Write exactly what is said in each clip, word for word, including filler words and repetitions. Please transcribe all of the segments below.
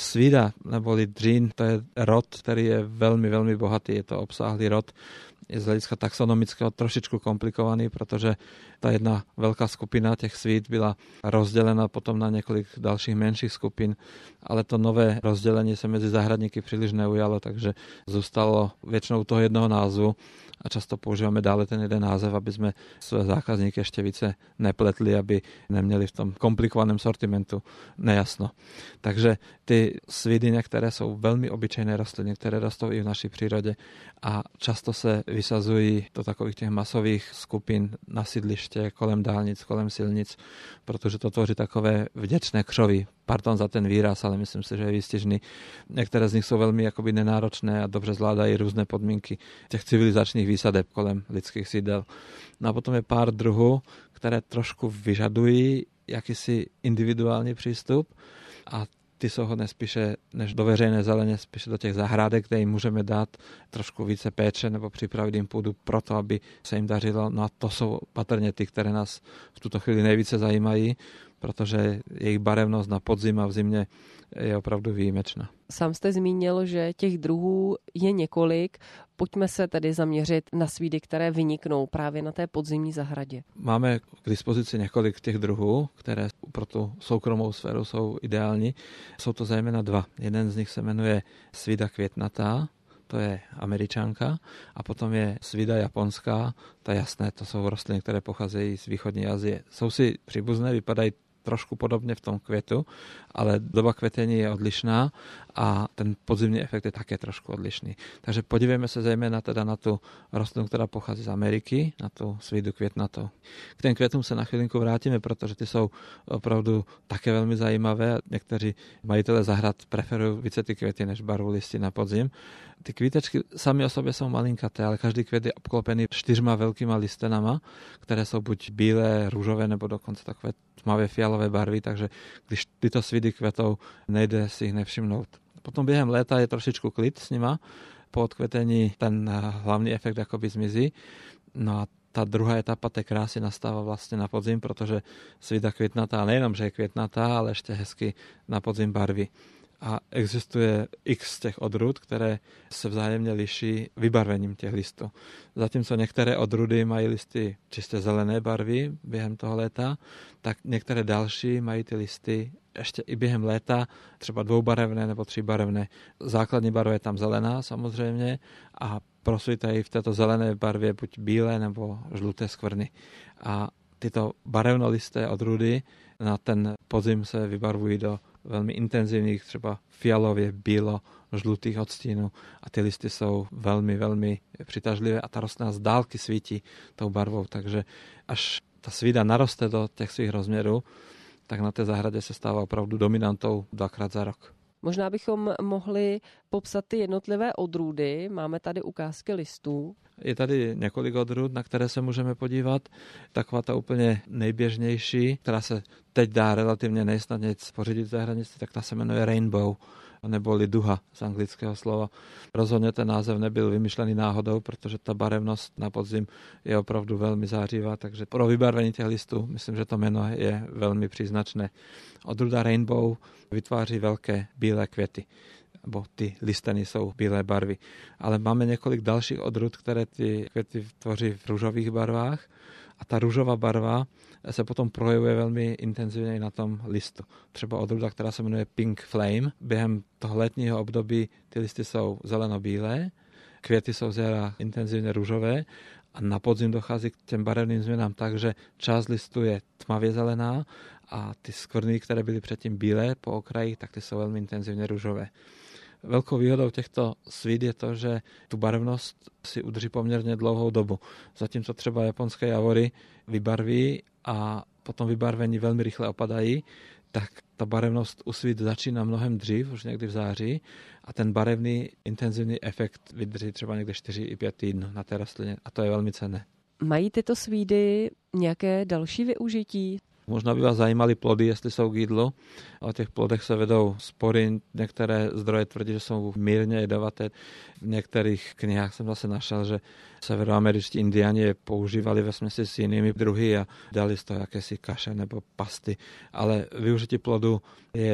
Svída neboli dřín, to je rod, který je velmi, velmi bohatý, je to obsáhlý rod. Je z hlediska taxonomického trošičku komplikovaný, protože ta jedna velká skupina těch svíd byla rozdělena potom na několik dalších menších skupin, ale to nové rozdělení se mezi zahradníky příliš neujalo, takže zůstalo většinou toho jednoho názvu a často používáme dále ten jeden název, aby jsme své zákazníky ještě více nepletli, aby neměli v tom komplikovaném sortimentu nejasno. Takže ty svídy některé jsou velmi obyčejné rostliny, které rostou i v naší přírodě a často se vysazují do takových těch masových skupin na sídliště, kolem dálnic, kolem silnic, protože to tvoří takové vděčné křovy. Pardon za ten výraz, ale myslím si, že je výstižný. Některé z nich jsou velmi jakoby nenáročné a dobře zvládají různé podmínky těch civilizačních výsadeb kolem lidských sídel. No a potom je pár druhů, které trošku vyžadují jakýsi individuální přístup a ty jsou hodné spíše než do veřejné zeleně, spíše do těch zahrádek, kde jim můžeme dát trošku více péče nebo připravit jim půdu pro to, aby se jim dařilo. No a to jsou patrně ty, které nás v tuto chvíli nejvíce zajímají, protože jejich barevnost na podzim a v zimě je opravdu výjimečná. Sám jste zmínil, že těch druhů je několik. Pojďme se tedy zaměřit na svídy, které vyniknou právě na té podzimní zahradě. Máme k dispozici několik těch druhů, které pro tu soukromou sféru jsou ideální. Jsou to zejména dva. Jeden z nich se jmenuje svída květnatá, to je Američanka, a potom je svída japonská, ta jasné, to jsou rostliny, které pocházejí z východní Asie. Jsou si příbuzné, vypadají trošku podobně v tom květu, ale doba kvetení je odlišná a ten podzimní efekt je také trošku odlišný. Takže podívejme se zejména teda na tu rostlinu, která pochází z Ameriky, na tu svídu květnatou. K těm květům se na chvilinku vrátíme, protože ty jsou opravdu také velmi zajímavé. Někteří majitelé zahrad preferují více ty květy než barvu listí na podzim. Ty kvítečky sami o sobě jsou malinkaté, ale každý květ je obklopený čtyřma velkýma listenama, které jsou buď bílé, růžové nebo dokonce takové tmavě fialové barvy, takže když tyto svídy kvetou, nejde si jich nevšimnout. Potom během léta je trošičku klid s nima, po odkvetení ten hlavní efekt jakoby zmizí. No a ta druhá etapa té krásy nastává vlastně na podzim, protože svída květnatá nejenom, že je květnatá, ale ještě hezky na podzim barví. A existuje x těch odrůd, které se vzájemně liší vybarvením těch listů. Zatímco některé odrůdy mají listy čistě zelené barvy během toho léta, tak některé další mají ty listy ještě i během léta třeba dvoubarevné nebo tříbarevné. Základní barva je tam zelená samozřejmě a prosvítají v této zelené barvě buď bílé nebo žluté skvrny. A tyto barevnolisté odrůdy na ten podzim se vybarvují do velmi intenzivních, třeba fialově, bílo, žlutých odstínů a ty listy jsou velmi, velmi přitažlivé a ta rostlina z dálky svítí tou barvou, takže až ta svída naroste do těch svých rozměrů, tak na té zahradě se stává opravdu dominantou dvakrát za rok. Možná bychom mohli popsat ty jednotlivé odrůdy. Máme tady ukázky listů. Je tady několik odrůd, na které se můžeme podívat. Taková ta úplně nejběžnější, která se teď dá relativně nejsnadněji pořídit v zahraničí, tak ta se jmenuje Rainbow, neboli duha z anglického slova. Rozhodně ten název nebyl vymyšlený náhodou, protože ta barevnost na podzim je opravdu velmi zářivá, takže pro vybarvení těch listů myslím, že to jméno je velmi příznačné. Odrůda Rainbow vytváří velké bílé květy, nebo ty listeny jsou bílé barvy. Ale máme několik dalších odrůd, které ty květy tvoří v růžových barvách a ta růžová barva se potom projevuje velmi intenzivně i na tom listu. Třeba odrůda, která se jmenuje Pink Flame. Během toho letního období ty listy jsou zeleno-bílé, květy jsou zjara intenzivně růžové a na podzim dochází k těm barevným změnám tak, že část listu je tmavě zelená a ty skvrny, které byly předtím bílé po okraji, tak ty jsou velmi intenzivně růžové. Velkou výhodou těchto svíd je to, že tu barevnost si udrží poměrně dlouhou dobu. Zatímco třeba japonské javory vybarví a potom vybarvení velmi rychle opadají, tak ta barevnost u svíd začíná mnohem dřív, už někdy v září, a ten barevný intenzivní efekt vydrží třeba někde čtyři i pět týdnů na té rostlině a to je velmi cenné. Mají tyto svídy nějaké další využití? Možná by vás zajímaly plody, jestli jsou k jídlu. O těch plodech se vedou spory. Některé zdroje tvrdí, že jsou mírně jedovaté. V některých knihách jsem zase našel, že severoameričtí indiáni je používali ve směsi s jinými druhy a dali z toho jakési kaše nebo pasty. Ale využití plodu je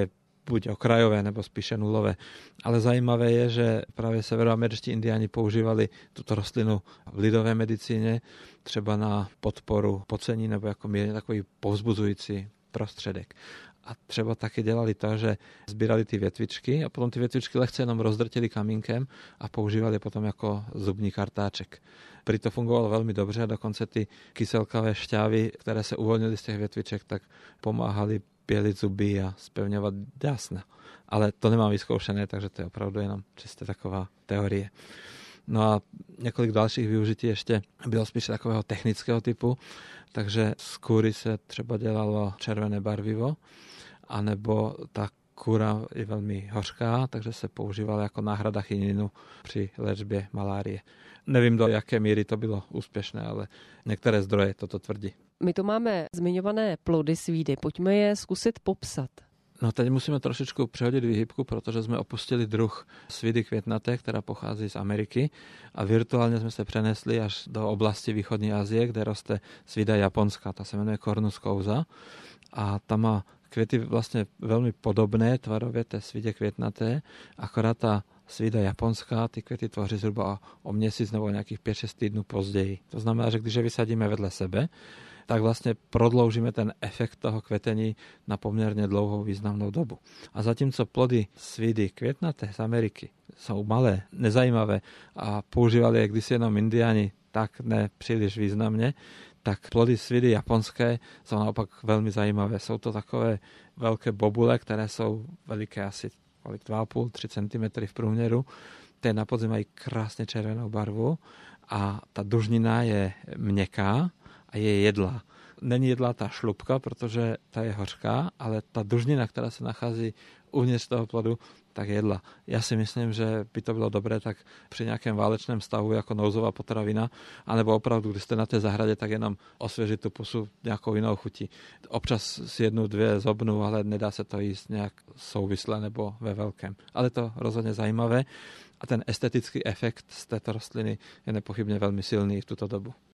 buď okrajové, nebo spíše nulové. Ale zajímavé je, že právě severoameričtí indiáni používali tuto rostlinu v lidové medicíně, třeba na podporu pocení nebo jako mírně takový povzbuzující prostředek. A třeba taky dělali to, že sbírali ty větvičky a potom ty větvičky lehce jenom rozdrtili kamínkem a používali potom jako zubní kartáček. Prý to fungovalo velmi dobře a dokonce ty kyselkavé šťávy, které se uvolnily z těch větviček, tak pomáhali pělit zuby a spevňovat dásna. Ale to nemám vyzkoušené, takže to je opravdu jenom čistě taková teorie. No a několik dalších využití ještě bylo spíš takového technického typu, takže z kůry se třeba dělalo červené barvivo, anebo ta kůra je velmi hořká, takže se používala jako náhrada chininu při léčbě malárie. Nevím, do jaké míry to bylo úspěšné, ale některé zdroje toto tvrdí. My tu máme zmiňované plody svídy. Pojďme je zkusit popsat. No teď musíme trošičku přehodit výhybku, protože jsme opustili druh svidy květnaté, která pochází z Ameriky a virtuálně jsme se přenesli až do oblasti východní Asie, kde roste svida japonská. Ta se jmenuje Cornus causa a ta má květy vlastně velmi podobné tvarově té svidě květnaté, akorát ta svida japonská ty květy tvoří zhruba o měsíc nebo nějakých pět šest týdnů později. To znamená, že když je vysadíme vedle sebe, tak vlastně prodloužíme ten efekt toho kvetení na poměrně dlouhou významnou dobu. A zatímco plody svidy květnaté z Ameriky jsou malé, nezajímavé a používali je kdysi jenom indiáni, tak ne příliš významně, tak plody svidy japonské jsou naopak velmi zajímavé. Jsou to takové velké bobule, které jsou veliké asi dva a půl až tři centimetry v průměru. Ty na podzim mají krásně červenou barvu a ta dužnina je měkká a je jedlá. Není jedlá ta šlupka, protože ta je hořká, ale ta dužnina, která se nachází uvnitř toho plodu, tak jedla. Já si myslím, že by to bylo dobré tak při nějakém válečném stavu jako nouzová potravina, anebo opravdu, když jste na té zahradě, tak jenom osvěžit tu pusu nějakou jinou chutí. Občas si jednu, dvě zobnu, ale nedá se to jíst nějak souvisle nebo ve velkém. Ale to rozhodně zajímavé a ten estetický efekt z této rostliny je nepochybně velmi silný v tuto dobu.